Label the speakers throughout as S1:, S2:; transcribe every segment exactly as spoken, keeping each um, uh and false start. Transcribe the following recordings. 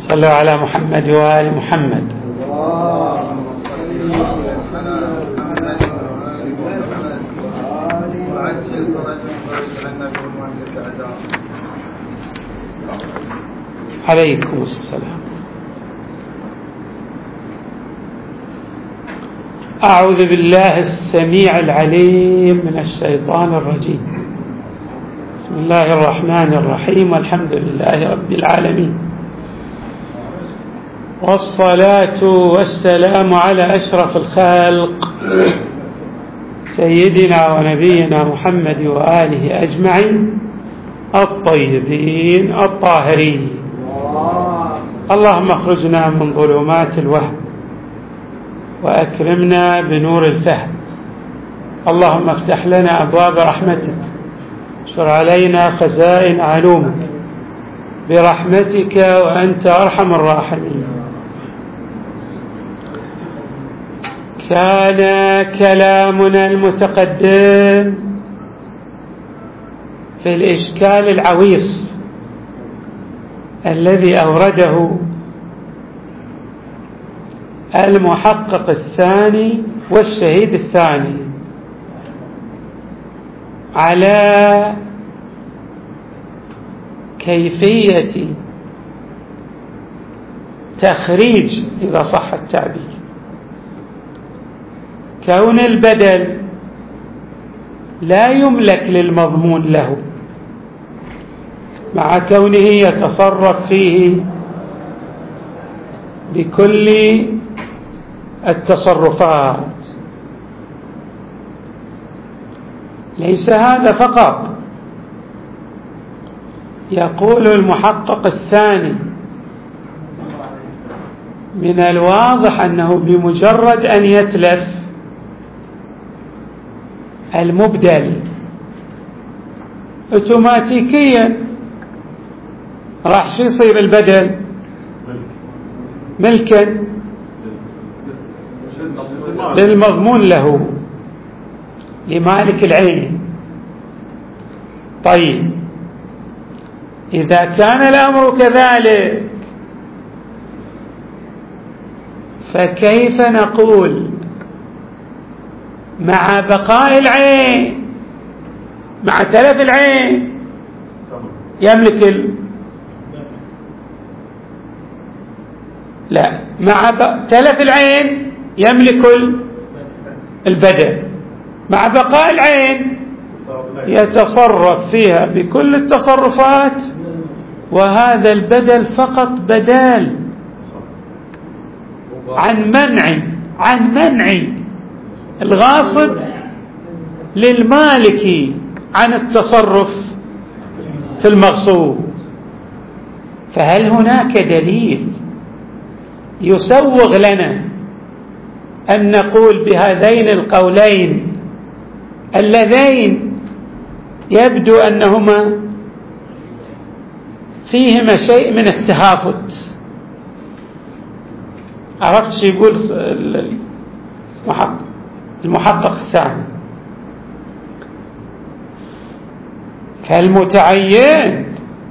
S1: صلوا على محمد وآل محمد. عليكم السلام. أعوذ بالله السميع العليم من الشيطان الرجيم. بسم الله الرحمن الرحيم، والحمد لله رب العالمين، والصلاة والسلام على أشرف الخلق سيدنا ونبينا محمد وآله أجمعين الطيبين الطاهرين. اللهم اخرجنا من ظلمات الوهم وأكرمنا بنور الفهم. اللهم افتح لنا أبواب رحمتك، اشر علينا خزائن علومك برحمتك وأنت أرحم الراحمين. كان كلامنا المتقدم في الإشكال العويص الذي أورده المحقق الثاني والشهيد الثاني على كيفية تخريج، إذا صح التعبير، كون البدل لا يملك للمضمون له مع كونه يتصرف فيه بكل التصرفات. ليس هذا فقط، يقول المحقق الثاني من الواضح أنه بمجرد أن يتلف المبدل اوتوماتيكيا راح شو يصير البدل؟ ملكا للمضمون له، لمالك العين. طيب إذا كان الأمر كذلك فكيف نقول مع بقاء العين، مع تلف العين يملك ال... لا مع ب... تلف العين يملك البدل، مع بقاء العين يتصرف فيها بكل التصرفات، وهذا البدل فقط بدال عن منع عن منع الغاصب للمالك عن التصرف في المغصوب. فهل هناك دليل يسوغ لنا أن نقول بهذين القولين اللذين يبدو أنهما فيهما شيء من التهافت؟ عرفت شو يقول المحقق المحقق الثاني؟ فالمتعين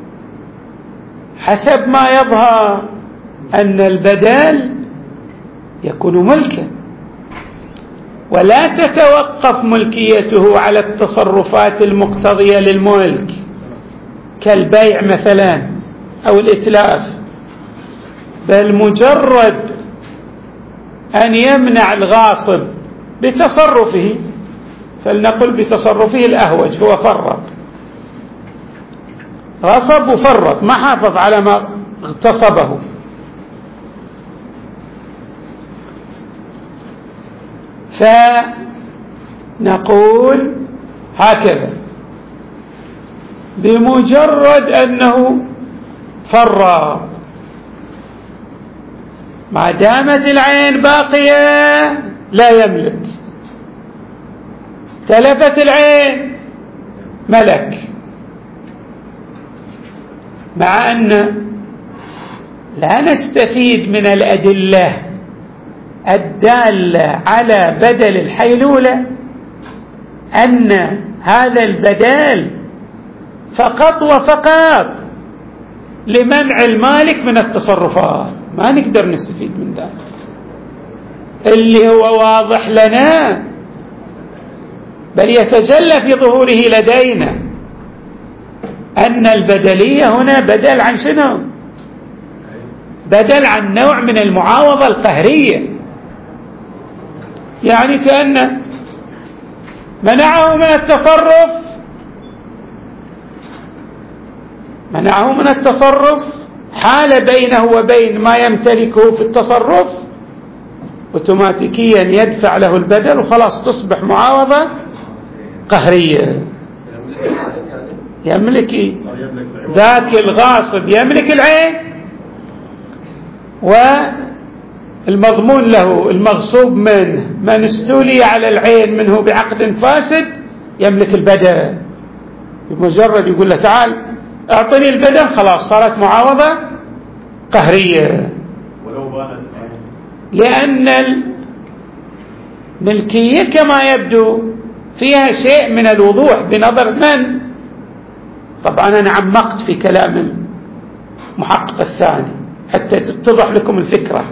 S1: حسب ما يظهر أن البدل يكون ملكا، ولا تتوقف ملكيته على التصرفات المقتضية للملك كالبيع مثلا أو الإتلاف، بل مجرد أن يمنع الغاصب بتصرفه، فلنقل بتصرفه الأهوج، هو فرط، غصب وفرط، ما حافظ على ما اغتصبه، فنقول هكذا بمجرد أنه فرط ما دامت العين باقية لا يملك، تلفت العين ملك، مع أن لا نستفيد من الأدلة الدالة على بدل الحيلولة أن هذا البدل فقط وفقط لمنع المالك من التصرفات، ما نقدر نستفيد من ذلك. اللي هو واضح لنا بل يتجلى في ظهوره لدينا أن البدلية هنا بدل عن شنو؟ بدل عن نوع من المعاوضة القهرية، يعني كأن منعه من التصرف منعه من التصرف حال بينه وبين ما يمتلكه في التصرف، اوتوماتيكيا يدفع له البدل وخلاص تصبح معاوضة قهرية. يملك ذاك الغاصب يملك العين، والمضمون له المغصوب منه من استولي على العين منه بعقد فاسد يملك البدل. بمجرد يقول له تعال اعطني البدل خلاص صارت معاوضة قهرية.
S2: ولو بانت
S1: لأن الملكية كما يبدو فيها شيء من الوضوح بنظر من؟ طبعا أنا عمقت في كلام المحقق الثاني حتى تتضح لكم الفكرة.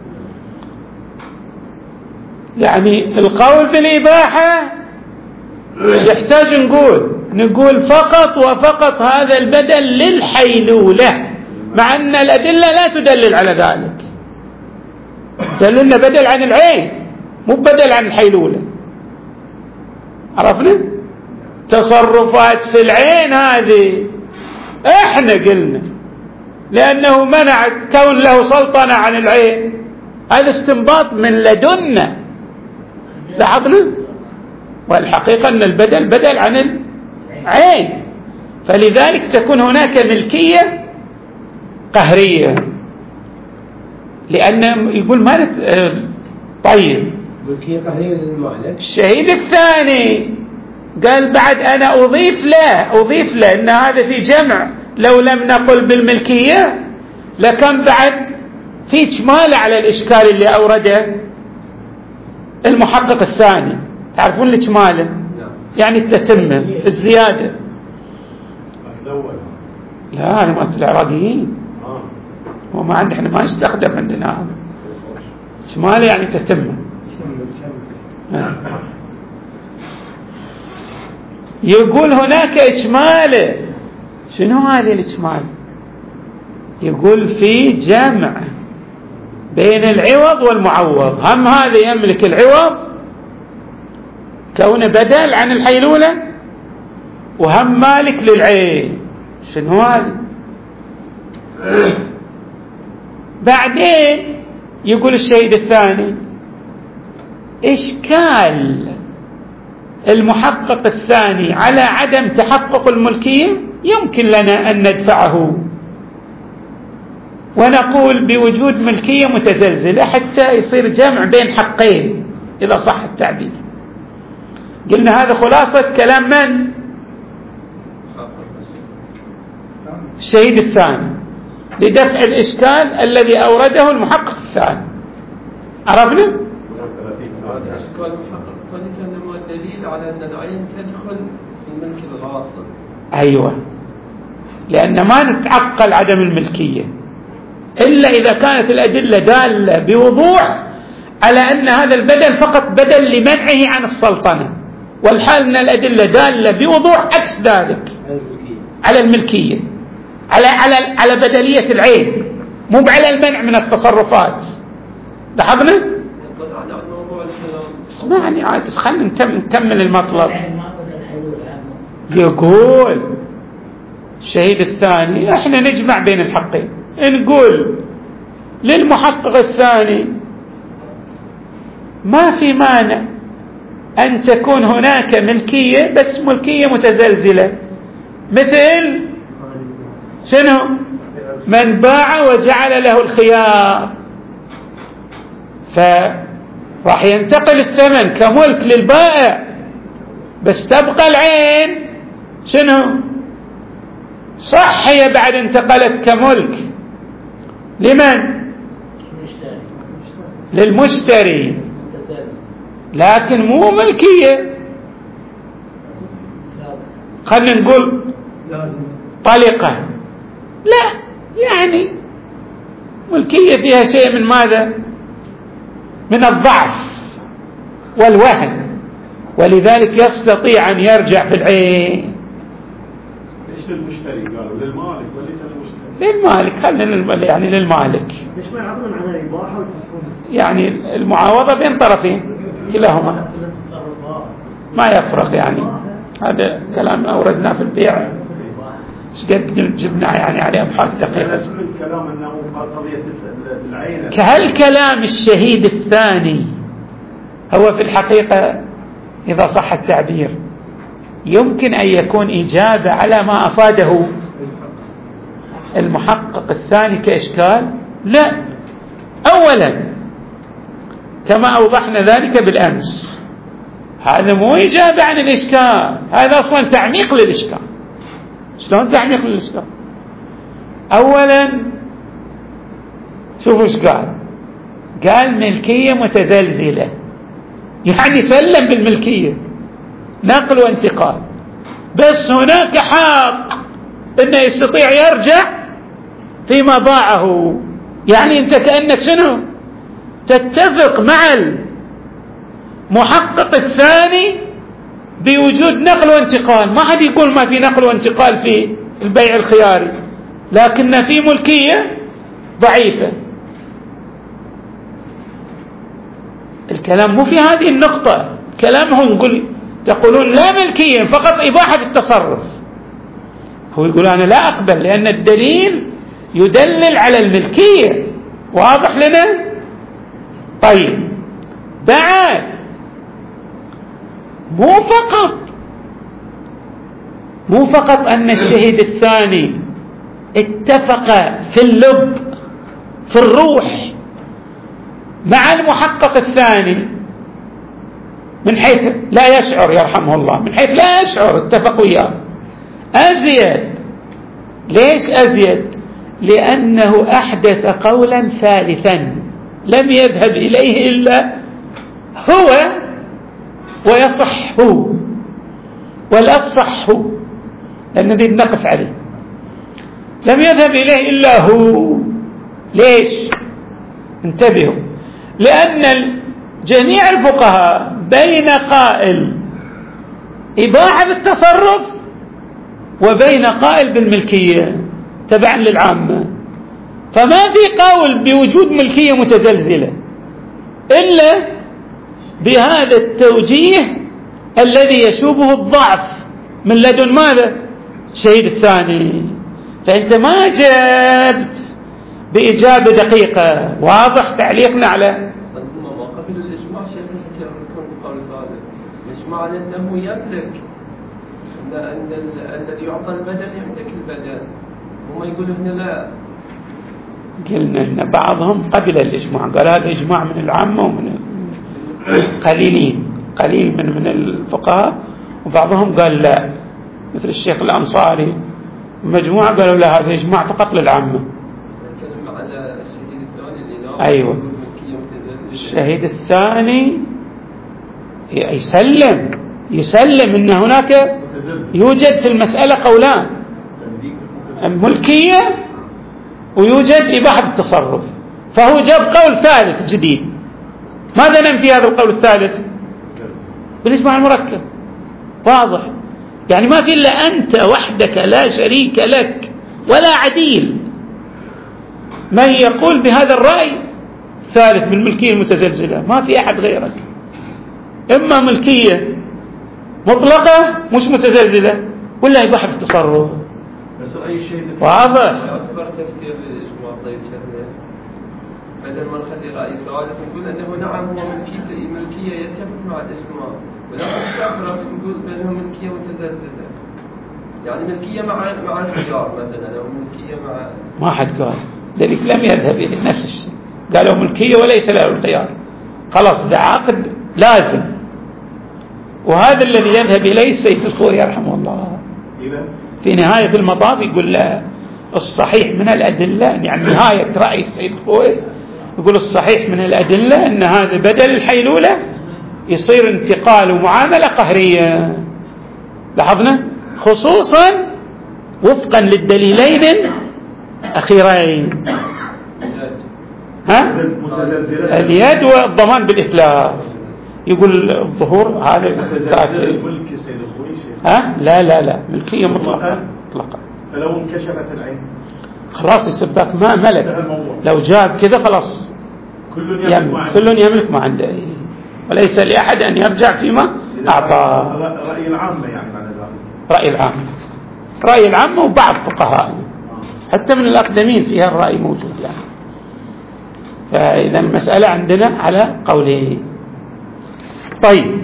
S1: يعني القول بالإباحة يحتاج نقول نقول فقط وفقط هذا البدل للحيلولة، مع أن الأدلة لا تدلل على ذلك، دللنا بدل عن العين مو بدل عن الحيلولة. عرفنا؟ تصرفات في العين هذه احنا قلنا لأنه منع كون له سلطنة عن العين، هذا استنباط من لدنا، لاحظنا؟ والحقيقة أن البدل بدل عن العين، فلذلك تكون هناك ملكية قهرية. لأن يقول ما نت... طيب
S3: ملكية قهرية للمالك.
S1: الشهيد الثاني قال بعد أنا أضيف له أضيف له أن هذا في جمع، لو لم نقل بالملكية لكان بعد في إجمال على الإشكال اللي أورده المحقق الثاني. تعرفون الإجمال؟ يعني التتمة الزيادة. لا أنا ما العراقيين وما عندنا، احنا ما نستخدم عندنا هذا. إجمال يعني تتمة. يقول هناك إجمال. شنو هذه الإجمال؟ يقول في جمع بين العوض والمعوض، هم هذا يملك العوض كونه بدل عن الحيلولة وهم مالك للعين. شنو هذا؟ بعدين يقول الشهيد الثاني إشكال المحقق الثاني على عدم تحقق الملكية يمكن لنا أن ندفعه ونقول بوجود ملكية متزلزلة حتى يصير جمع بين حقين إذا صح التعبير. قلنا هذا خلاصة كلام من؟ الشهيد الثاني لدفع الإشكال الذي أورده المحقق الثاني. عرفنا؟
S4: الإشكال المحقق الثاني كان دليل على أن العين تدخل في ملك الغاصب.
S1: أيوة، لأن ما نتعقل عدم الملكية إلا إذا كانت الأدلة دالة بوضوح على أن هذا البدل فقط بدل لمنعه عن السلطنة، والحال أن الأدلة دالة بوضوح عكس ذلك على الملكية، على على على بدلية العين، مو على المنع من التصرفات. لاحظنا؟ اسمعني عاد خلينا نكمل المطلب. يقول الشهيد الثاني احنا نجمع بين الحقين، نقول للمحقق الثاني ما في مانع أن تكون هناك ملكية بس ملكية متزلزلة، مثل شنو؟ من باع وجعل له الخيار فراح ينتقل الثمن كملك للبائع بس تبقى العين شنو؟ صح هي بعد انتقلت كملك لمن؟ للمشتري، لكن مو ملكية. خلنا نقول طلقة، لا يعني ملكية فيها شيء من ماذا؟ من الضعف والوهن، ولذلك يستطيع أن يرجع في العين.
S2: ليش للمشتري قالوا؟ للمالك وليس للمشتري؟
S1: للمالك، خلينا يعني للمالك.
S5: ليش ما يعطون على الإباحة ويتفقون؟
S1: يعني المعاوضة بين طرفين كلاهما ما يفرق. يعني هذا كلام أوردناه في البيع، ايش قد جبنا يعني عليه أبحاث دقيقة.
S2: الكلام أنه قضية العين.
S1: كهل كلام الشهيد الثاني هو في الحقيقة إذا صح التعبير يمكن أن يكون إجابة على ما أفاده المحقق الثاني كإشكال؟ لا. أولا كما أوضحنا ذلك بالأمس، هذا مو إجابة عن الإشكال، هذا أصلا تعميق للإشكال. شلون تعميق للإشكال؟ أولا شوفوا إيش قال. قال ملكية متزلزلة، يعني سلم بالملكية، نقل وانتقال، بس هناك حق انه يستطيع يرجع فيما باعه. يعني انت كأنك شنو تتفق مع المحقق الثاني بوجود نقل وانتقال. ما حد يقول ما في نقل وانتقال في البيع الخياري، لكن في ملكية ضعيفة. الكلام مو في هذه النقطة، كلامهم قل تقولون لا ملكية فقط إباحة التصرف. هو يقول أنا لا أقبل لأن الدليل يدلل على الملكية. واضح لنا؟ طيب بعد مو فقط مو فقط أن الشهيد الثاني اتفق في اللب في الروح مع المحقق الثاني من حيث لا يشعر يرحمه الله، من حيث لا يشعر اتفق وياه، أزيد. ليش أزيد؟ لأنه أحدث قولا ثالثا لم يذهب إليه إلا هو ويصح هو والأفصح هو، لأن ذي نقف عليه. لم يذهب إليه إلا هو. ليش؟ انتبهوا، لأن جميع الفقهاء بين قائل إباحة بالتصرف وبين قائل بالملكية تبعا للعامة، فما في قول بوجود ملكية متزلزلة إلا بهذا التوجيه الذي يشوبه الضعف من لدن ماذا؟ الشهيد الثاني. فأنت ما جبت بإجابة دقيقة. واضح تعليقنا على
S4: قبل الإجماع شيخ يكون بقول ثالث. الإجماع لأنه يملك أن أن الذي يعطى البدل يملك البدل، وما يقول هنا لا.
S1: قلنا أن بعضهم قبل الإجماع، قال هذا إجماع من العامة ومن قليلين قليل من من الفقهاء، وبعضهم قال لا، مثل الشيخ الأنصاري. مجموعة قالوا لا هذا إجماع فقط للعامة.
S4: نتكلم على الشهيد الثاني اللي
S1: أيوة، الشهيد الثاني يسلم يسلم أن هناك يوجد في المسألة قولان، ملكية ويوجد إباحة التصرف، فهو جاب قول ثالث جديد. ماذا ننفي هذا القول الثالث؟ بالإجماع المركب. واضح؟ يعني ما في إلا أنت وحدك لا شريك لك ولا عديل من يقول بهذا الرأي ثالث بالملكية المتزلزلة، ما في أحد غيرك. إما ملكية مطلقة مش متزلزلة ولا إباحة التصرف.
S2: بس أي شيء
S1: واضح؟
S4: يعتبر تفسير للإجماع. طيب شهر بدل ما نخلي رأي ثالث نقول أنه نعم هو ملكية ملكية يتفق مع الإجماع، ولكن الآخر نقول بأنه ملكية متزلزلة، يعني ملكية مع مع الخيار مثلا، أو ملكية مع
S1: ما حد قال ذلك، لم يذهب إلى نفس الشيء، قالوا ملكية وليس له الخيار، خلاص ده عقد لازم. وهذا الذي يذهب إليه السيد الخوري يرحمه الله في نهاية المطاف، يقول لا الصحيح من الأدلة، يعني نهاية رأي السيد الخوري يقول الصحيح من الأدلة أن هذا بدل الحيلولة يصير انتقال ومعاملة قهرية. لاحظنا خصوصا وفقا للدليلين أخيرين. ها؟ اليد والضمان بالإتلاف. يقول الظهور هذا كافي. ها؟ لا لا لا ملكية مطلقة مطلقة.
S2: فلو انكشفت العين
S1: خلاص يصير ذاك ما ملك. لو جاب كذا خلاص
S2: كل يملك,
S1: كل يملك ما عنده، وليس لأحد أن يرجع فيما أعطاه.
S2: رأي العامة يعني معنى ذلك.
S1: رأي العامة رأي العامة وبعض فقهاء حتى من الأقدمين فيها الرأي موجود يعني. فإذا المسألة عندنا على قوله. طيب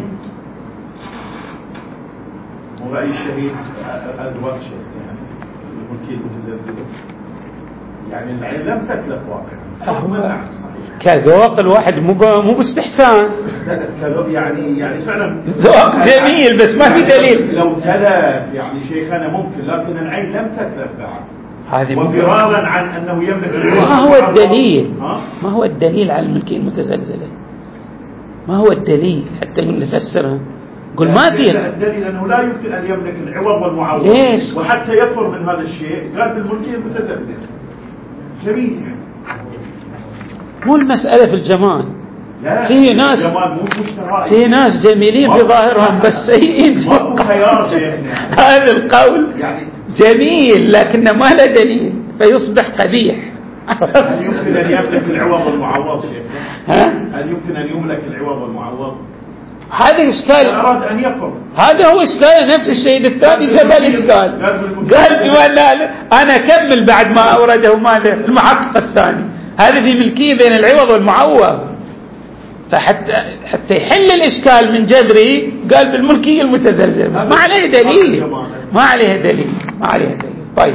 S2: ورأي الشهيد أدوات شيء يعني الملكية المتزلزلة يعني العين لم تتلف واقعا
S1: كذوق الواحد مو مو باستحسان
S2: يعني يعني فعلا
S1: ذوق جميل بس ما في دليل.
S2: لو تلف يعني شيخنا ممكن، لكن العين لم تتلف بعد
S1: هذه
S2: وفرارا عن أنه يملك.
S1: ما هو الدليل؟ ما هو الدليل على الملكية المتزلزلة؟ ما هو الدليل حتى نفسرها؟ قل ما في
S2: الدليل أنه لا يمكن أن يملك العوض والمعوض.
S1: ليش؟
S2: وحتى يفر من هذا الشيء قال بالملكية المتزلزلة. جميل.
S1: مو المسألة في الجمال. في ناس في ناس جميلين في ظاهرهم بس سيئين في هذا القول جميل لكنه ما له دليل فيصبح قبيح.
S2: هل يمكن أن يملك العوض والمعوض شيخنا؟ هل يمكن أن يملك العوض والمعوض؟
S1: هذا إشكال.
S2: أراد أن يفر.
S1: هذا هو إشكال. نفس الشيء الثاني جاب الإشكال. قال بما أنا أكمل بعد ما أورده ماذا المحقق الثاني. هذا في ملكية بين العوض والمعوض. فحتى حتى يحل الإشكال من جذري قال بالملكية المتزلزلة بس ما عليه دليل. ما عليه دليل. ما عليه دليل. طيب.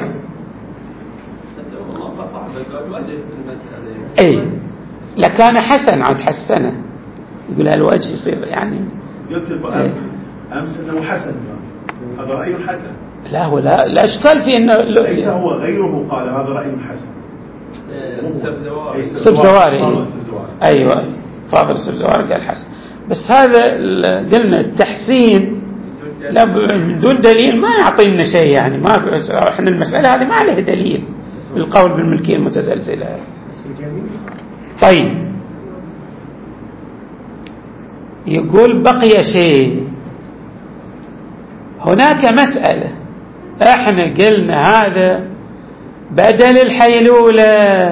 S1: أي لكان حسن عاد حسنه يقول هالوجه يصير يعني.
S2: قلت البقى أمس أنه حسن هذا رأي حسن.
S1: لا هو لا لا إشكال في إنه
S2: ليس هو غيره قال هذا رأي حسن.
S1: السبزواري أيوة فاضل السبزواري قال حسن. بس هذا قلنا التحسين لا من دون دليل ما يعطينا شيء يعني. ما إحنا المسألة هذه ما عليها دليل القول بالملكية المتزلزلة. طيب يقول بقي شيء. هناك مسألة احنا قلنا هذا بدل الحيلولة.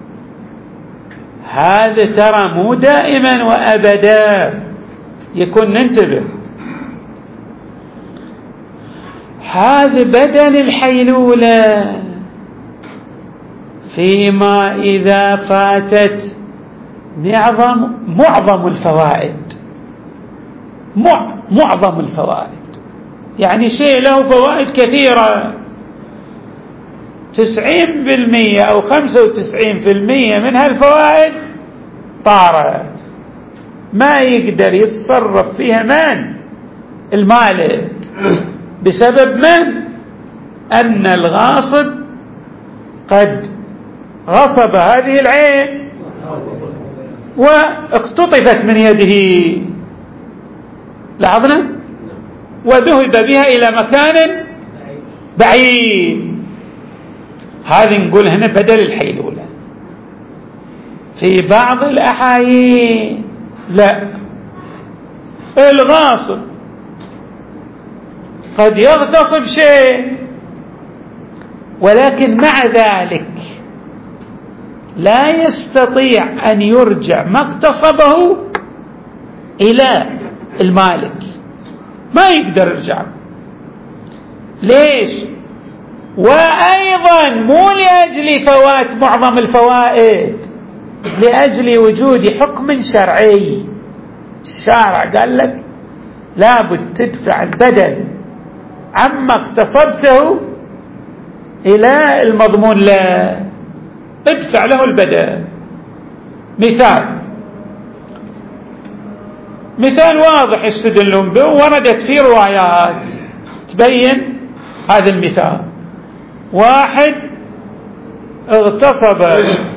S1: هذا ترى مو دائما وأبدا يكون ننتبه. هذا بدل الحيلولة فيما إذا فاتت معظم معظم الفوائد. معظم الفوائد يعني شيء له فوائد كثيرة تسعين بالمئة أو خمسة وتسعين بالمئة من هالفوائد طارت ما يقدر يتصرف فيها من المالك بسبب من أن الغاصب قد غصب هذه العين واختطفت من يده. لاحظنا وذهب بها إلى مكان بعيد. هذه نقول هنا بدل الحيلولة. في بعض الأحايين لا الغاصب قد يغتصب شيء ولكن مع ذلك لا يستطيع أن يرجع ما اغتصبه إلى المالك. ما يقدر يرجع. ليش؟ وأيضا مو لأجل فوات معظم الفوائد لأجل وجود حكم شرعي. الشارع قال لك لابد تدفع البدل عما اغتصبته إلى المضمون لا ادفع له البدل. مثال مثال واضح يستدلون به وردت في روايات تبين هذا المثال. واحد اغتصب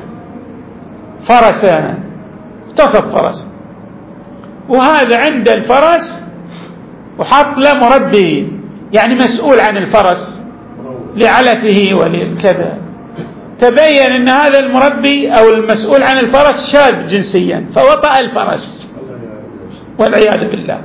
S1: فرسا اغتصب فرس وهذا عند الفرس وحط له مربي يعني مسؤول عن الفرس لعلفه وللكذا تبين أن هذا المربي أو المسؤول عن الفرس شاذ جنسيا فوطأ الفرس والعياذ بالله.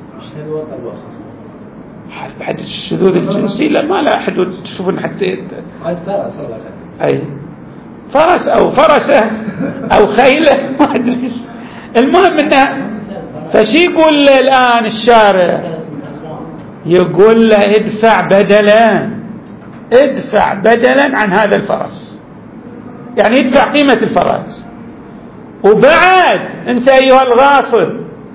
S1: حد الشذوذ الجنسي لا ما لا حدود تشوفون حتى أي فرس أو فرسة أو خيلة ما أدري. المهم أنها فشي يقول له الآن الشارع؟ يقول له ادفع بدلا، ادفع بدلا عن هذا الفرس، يعني ادفع قيمة الفرس. وبعد أنت أيها الغاصب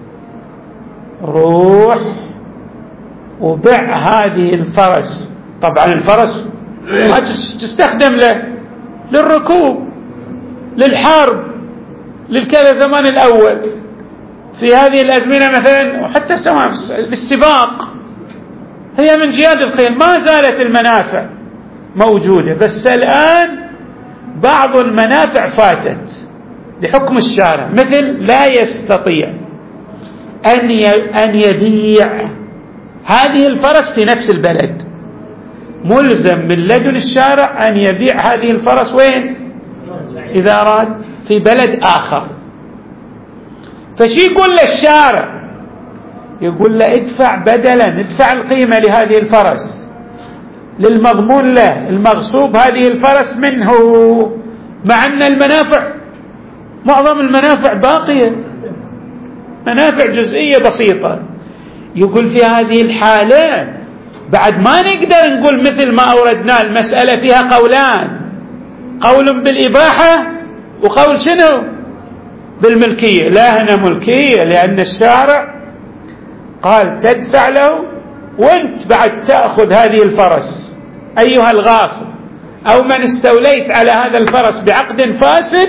S1: روح وبع هذه الفرس. طبعا الفرس ما تستخدم له للركوب للحرب للكذا زمان الأول في هذه الأزمنة مثلا، وحتى سواء للسباق، هي من جياد الخيل. ما زالت المنافع موجودة، بس الآن بعض المنافع فاتت لحكم الشارع، مثل لا يستطيع أن أن يبيع هذه الفرس في نفس البلد، ملزم من لدن الشارع أن يبيع هذه الفرس وين؟ إذا أراد في بلد آخر. فشي يقول للشارع؟ يقول له ادفع بدلا، ادفع القيمة لهذه الفرس للمضمون له المغصوب هذه الفرس منه، مع أن المنافع معظم المنافع باقية، منافع جزئية بسيطة. يقول في هذه الحالة بعد ما نقدر نقول مثل ما أوردنا المسألة فيها قولان، قول بالإباحة وقول شنو بالملكية. لا هنا ملكية، لأن الشارع قال تدفع له وانت بعد تأخذ هذه الفرس أيها الغاصب أو من استوليت على هذا الفرس بعقد فاسد،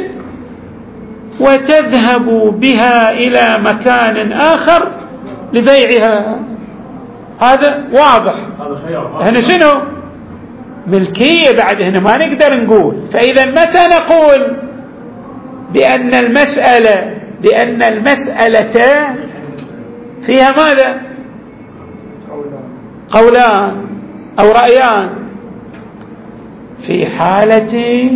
S1: وتذهب بها إلى مكان آخر لبيعها. هذا واضح. هنا شنو ملكية، بعد هنا ما نقدر نقول. فإذا متى نقول بأن المسألة بأن المسألة فيها ماذا؟ قولان أو رأيان. في حالة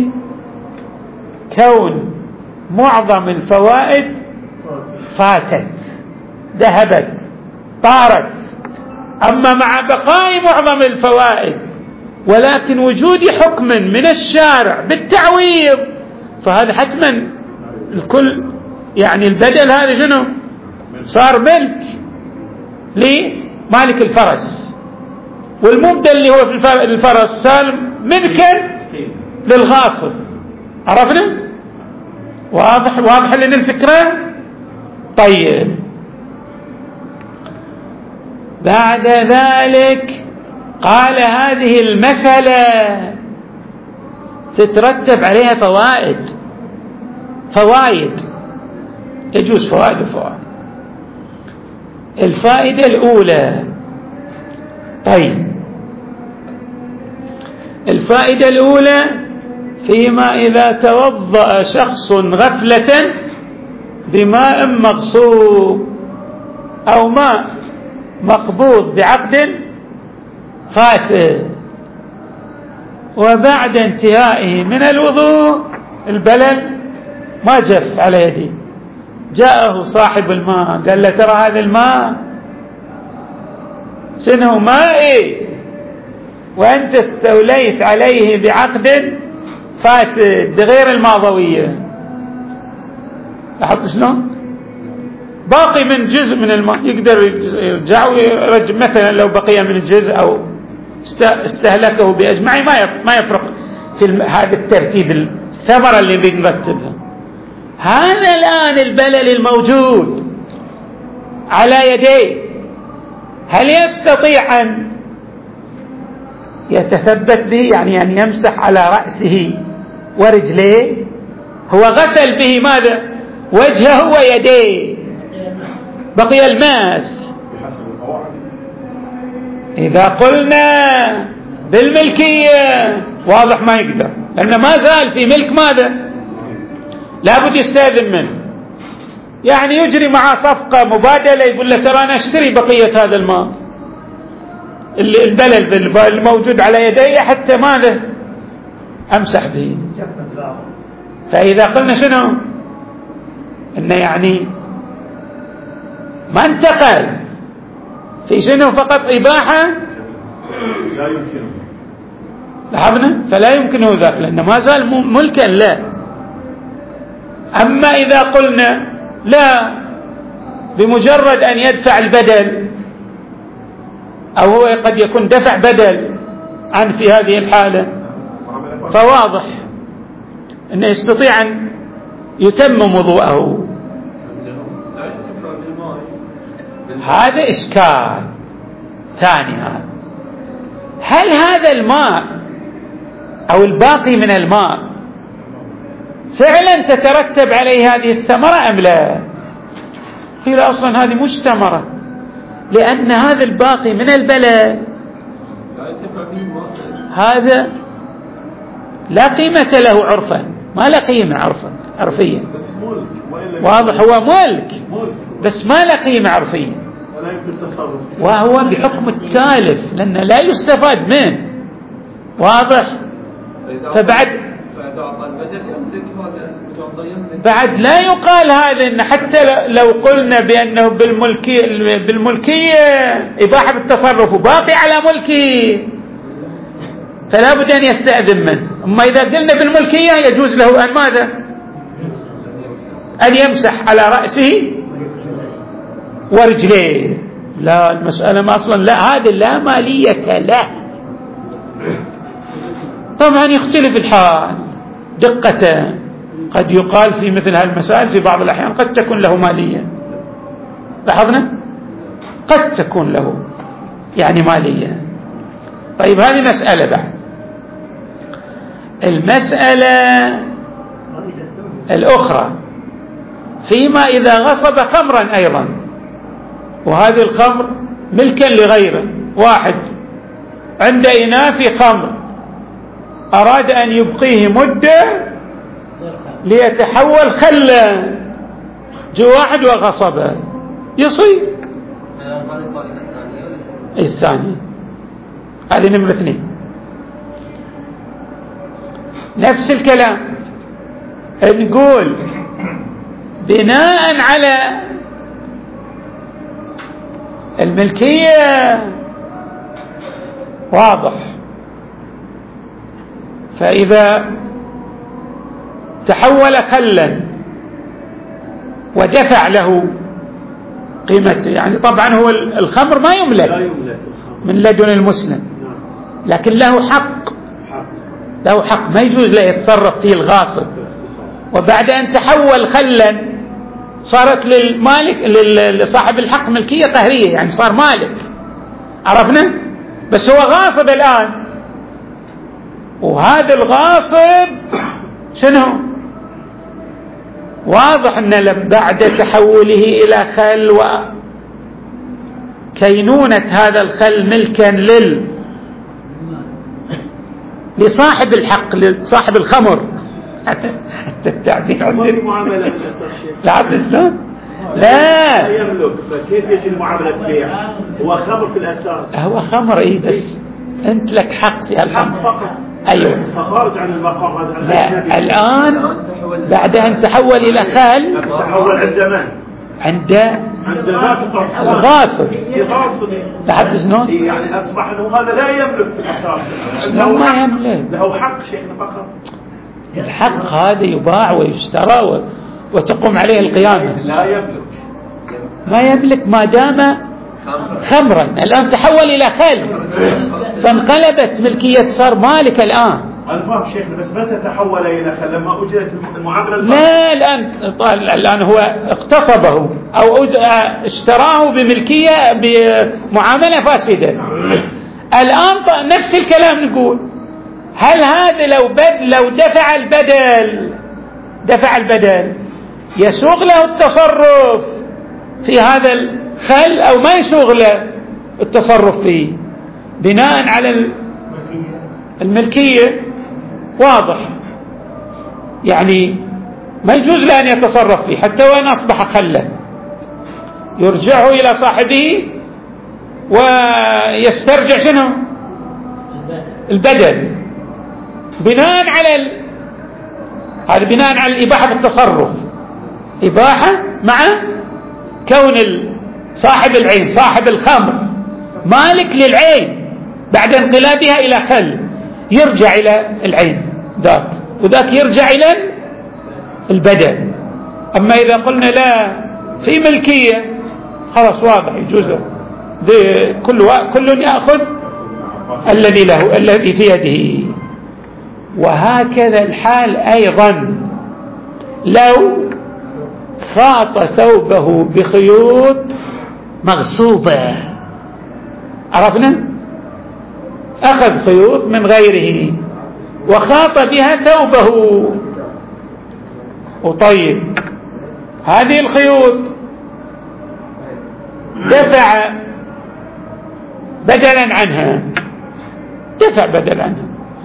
S1: كون معظم الفوائد فاتت ذهبت طارت، أما مع بقاء معظم الفوائد ولكن وجود حكم من الشارع بالتعويض، فهذا حتما الكل يعني البدل هذا شنو صار ملك لمالك الفرس، والمبدل اللي هو في الفرس صار ملكا للغاصب. عرفنا؟ واضح واضح لنا الفكرة. طيب بعد ذلك قال هذه المسألة تترتب عليها فوائد فوائد يجوز فوائد وفوائد. الفائدة الأولى، طيب الفائدة الأولى فيما إذا توضأ شخص غفلة بماء مغصوب أو ماء مقبوض بعقد فاسد، وبعد انتهائه من الوضوء البلل ما جف على يدي، جاءه صاحب الماء قال له ترى هذا الماء شنو مائي وأنت استوليت عليه بعقد فاسد غير الماضوية. لاحظت شلون؟ باقي من جزء من الماء يقدر يرجع ويرجع، مثلا لو بقي من الجزء أو استهلكه بأجمعه ما يفرق في هذا الترتيب الثمرة اللي بنرتبها. هذا الآن البلل الموجود على يديه هل يستطيع أن يتثبت به، يعني أن يمسح على رأسه ورجليه؟ هو غسل به ماذا؟ وجهه ويديه، بقي الماس. إذا قلنا بالملكية واضح ما يقدر، لأنه ما زال في ملك ماذا؟ لابد يستأذن منه، يعني يجري مع صفقة مبادلة يقول له ترى أنا أشتري بقية هذا الماء البلل الموجود على يدي حتى ماذا أمسح به. فإذا قلنا شنو إنه يعني ما انتقل في شنو فقط إباحة
S2: لا يمكنه،
S1: لاحظنا، فلا يمكنه ذاك لأنه ما زال ملكا لا. أما إذا قلنا لا، بمجرد أن يدفع البدل أو هو قد يكون دفع بدل عن في هذه الحالة، فواضح أنه يستطيع أن يتمم وضوءه. هذا إشكال ثاني. هذا هل هذا الماء أو الباقي من الماء فعلا تترتب عليه هذه الثمرة أم لا؟ قيل أصلا هذه مش ثمرة، لأن هذا الباقي من البلد هذا لا قيمة له عرفا، ما له قيمة عرفا عرفيا، واضح، هو ملك بس ما له قيمة عرفيا، وهو بحكم التالف لأن لا يستفاد منه، واضح. فبعد بعد لا يقال هذا، إن حتى لو قلنا بأنه بالملكية بالملكية إباحة بالتصرف وباقي على ملكي فلا بد أن يستأذن منه. أما إذا قلنا بالملكية يجوز له أن ماذا؟ أن يمسح على رأسه ورجليه. لا، المسألة ما أصلا لا، هذا لا مالية له. طبعا يختلف الحال دقة، قد يقال في مثل هالمسائل في بعض الأحيان قد تكون له مالية، لاحظنا، قد تكون له يعني مالية. طيب هذه مسألة. بعد المسألة الأخرى فيما إذا غصب خمرا أيضا، وهذه الخمر ملكا لغيره، واحد عند إناء في خمر أراد أن يبقيه مدة ليتحول خلا، جو واحد وغصبه، يصيب الثاني. هذه نمرة اثنين. نفس الكلام نقول بناء على الملكية، واضح، فإذا تحول خلا ودفع له قيمته، يعني طبعا هو الخمر ما يملك من لدن المسلم، لكن له حق، له حق ما يجوز له يتصرف فيه الغاصب. وبعد أن تحول خلا صارت للمالك لصاحب الحق ملكية قهرية، يعني صار مالك، عرفنا، بس هو غاصب الآن. وهذا الغاصب شنو؟ واضح أن بعد تحوله إلى خل وكينونة هذا الخل ملكا لل لصاحب الحق، لصاحب الخمر. حتى التعبير عندنا لا لا لا
S2: يملك، فكيف يجي المعاملة بيع؟ هو خمر في الأساس،
S1: هو خمر إيه، بس أنت لك حق في الخمر
S2: فقط.
S1: أيوة،
S2: فخارج عن المقام هذا.
S1: لا، الآن بعد أن تحول إلى خال
S2: تحول عند من؟
S1: عند
S2: عند
S1: الغاصب.
S2: الغاصب
S1: لحد شنو؟
S2: يعني أصبح أنه هذا لا يملك في الأساس.
S1: شنو ما يملك؟
S2: له حق شيخنا فقط.
S1: الحق هذا يباع ويشترى وتقوم عليه القيامة.
S2: لا يملك،
S1: ما يملك ما دام خمرا. الآن تحول إلى خل فانقلبت ملكية، صار مالك الآن.
S2: أنا فاهم شيخنا، بس متى تحول إلى خل؟ لما أجرت المعاملة.
S1: لا، الآن الآن هو اقتصبه أو اشتراه بملكية بمعاملة فاسدة. الآن نفس الكلام نقول، هل هذا لو بد لو دفع البدل دفع البدل يسوغ له التصرف في هذا الخل أو ما يسوغ له التصرف فيه بناء على الملكية؟ واضح، يعني ما يجوز له أن يتصرف فيه حتى وإن أصبح خلا، يرجعه إلى صاحبه ويسترجع شنو؟ البدل. بناء على ال... هذا بناء على الإباحة في التصرف، إباحة مع كون صاحب العين صاحب الخمر مالك للعين بعد انقلابها إلى خل، يرجع إلى العين ذاك، وذاك يرجع إلى البدن. أما إذا قلنا لا في ملكية خلاص واضح يجوز له، كل كل يأخذ الذي له الذي في يده. وهكذا الحال أيضا لو خاط ثوبه بخيوط مغصوبة، عرفنا؟ أخذ خيوط من غيره وخاط بها ثوبه، وطيب هذه الخيوط دفع بدلا عنها، دفع بدلا عنها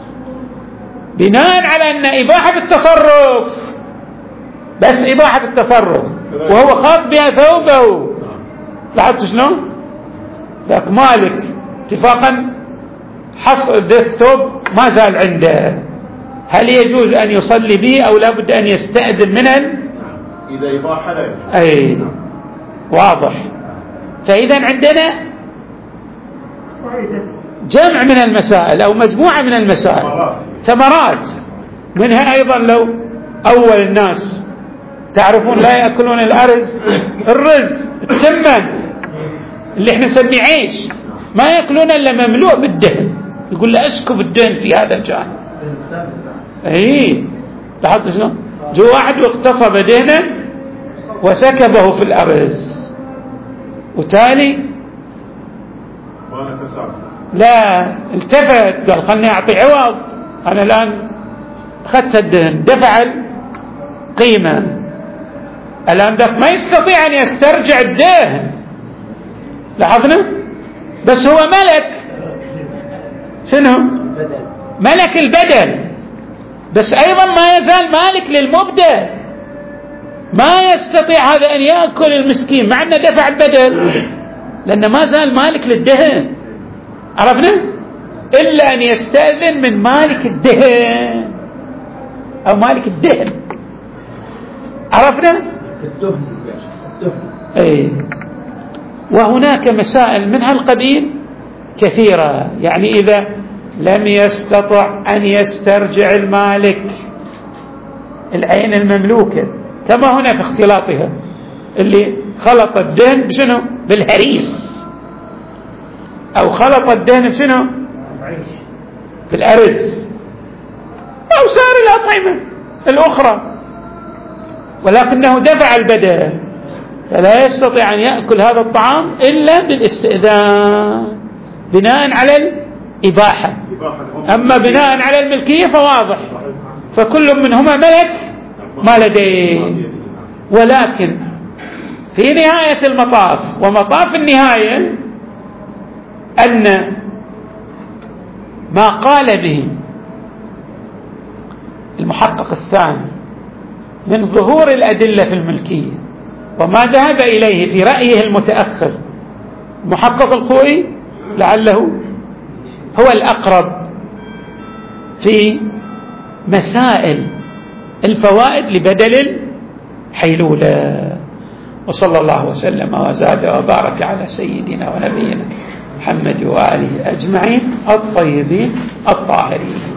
S1: بناء على أن إباحة التصرف، بس إباحة التصرف وهو خاط بها ثوبه. لاحظت شلون؟ ذاك مالك اتفاقا حصر ذا الثوب ما زال عنده، هل يجوز أن يصلي به أو لا بد أن يستأذن منه؟
S2: إذا إباحة لا يجوز.
S1: أي واضح. فإذا عندنا جمع من المسائل أو مجموعة من المسائل، ثمرات منها أيضا لو أول الناس تعرفون لا يأكلون الأرز، الرز التمن اللي احنا نسميه عيش، ما يأكلون إلا مملوء بالدهن، يقول له اسكب الدهن في هذا الجانب. اي لاحظت شلون؟ جو واحد واغتصب دهنا وسكبه في الأرز، وتالي لا التفت قال خلني أعطي عوض، أنا الآن أخذت الدهن دفع القيمة، الآن ذاك ما يستطيع أن يسترجع الدهن. لاحظنا؟ بس هو ملك شنو؟ ملك البدل، بس أيضا ما يزال مالك للمبدأ، ما يستطيع هذا أن يأكل المسكين مع أنه دفع البدل، لأنه ما زال مالك للدهن، عرفنا؟ إلا أن يستأذن من مالك الدهن أو مالك الدهن، عرفنا؟
S3: الدهن الدهن.
S1: أي. وهناك مسائل من هالقبيل كثيرة، يعني إذا لم يستطع أن يسترجع المالك العين المملوكة كما هنا في اختلاطها، اللي خلط الدهن بشنو؟ بالهريس، أو خلط الدهن بشنو؟ بالأرز، أو سائر الأطعمة الأخرى، ولكنه دفع البدل، فلا يستطيع أن يأكل هذا الطعام إلا بالاستئذان بناء على الإباحة. أما بناء على الملكية فواضح، فكل منهما ملك ما لديه. ولكن في نهاية المطاف ومطاف النهاية أن ما قال به المحقق الثاني من ظهور الأدلة في الملكية وما ذهب إليه في رأيه المتأخر محقق الخوئي لعله هو الأقرب في مسائل الفوائد لبدل الحيلولة. وصلى الله وسلم وزاد وبارك على سيدنا ونبينا محمد وآله أجمعين الطيبين الطاهرين.